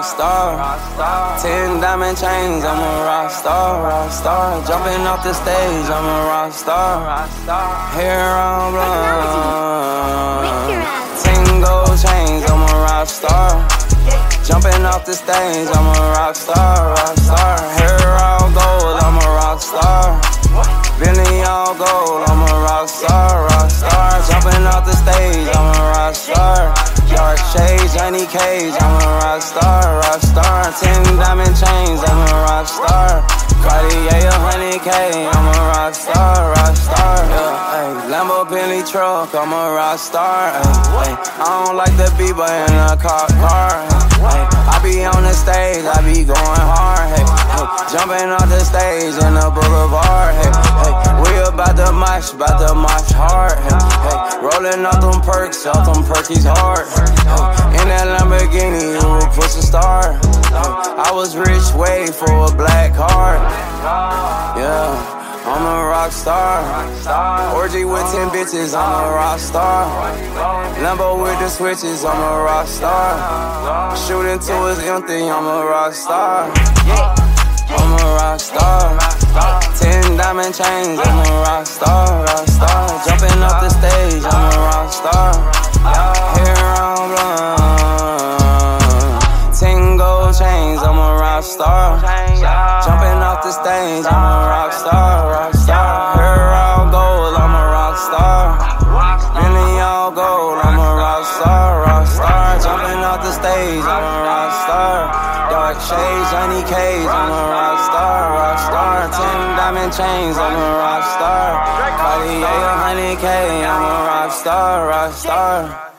rock star. 10 diamond chains, I'm a rock star, rock star. Jumping off the stage, I'm a rock star. Hair on blonde. 10 gold chains, I'm a rock star. Jumping off the stage, I'm a rock star, rock star. Hair all gold, I'm a rock star. Bentley all gold, I'm a rock star, rock star. Jumping off the stage, I'm a rock star. Dark shades, Johnny Cage, I'm a rock star, rock star. 10 diamond chains, I'm a rock star. Cartier 100K, I'm a rock star, rock star. Yeah, ay, Lambo Bentley truck, I'm a rock star. Ay, I don't like the beat, but in a car. Ay, I be on the stage, I be going hard. Hey, hey, jumping off the stage in the boulevard. Hey, hey, we about to march hard. Hey, hey, rolling up them perks is hard. Hey, in that Lamborghini, you will push a star. Hey, I was rich, waiting for a black card. Yeah, I'm a rock star. Orgy with 10 bitches, I'm a rock star. Lambo with the switches, I'm a rock star. Shooting till it's empty, I'm a rock star. I'm a rock star. 10 diamond chains, I'm a rock star, rock star. Jumping off the stage, I'm a rock star. Hair on blonde. 10 gold chains, I'm a rock star. Jumping off the stage, I'm a rock star, rock star. Hair all gold, I'm a rock star. Bentley all gold, I'm a rock star, rock star. Jumping off the stage, I'm a rock star. Dark shades, Johnny Cage, I'm a rock star, rock star. 10 diamond chains, I'm a rock star. Cartier 100K, I'm a rock star, rock star.